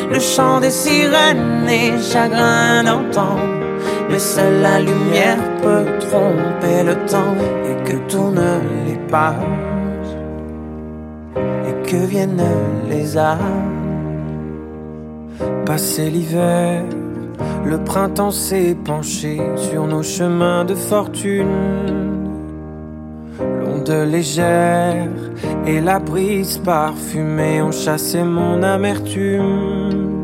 le chant des sirènes et chagrin d'entendre. Mais seule la lumière peut tromper le temps et que tournent les pages et que viennent les âges. Passé l'hiver, le printemps s'est penché sur nos chemins de fortune. L'onde légère et la brise parfumée ont chassé mon amertume.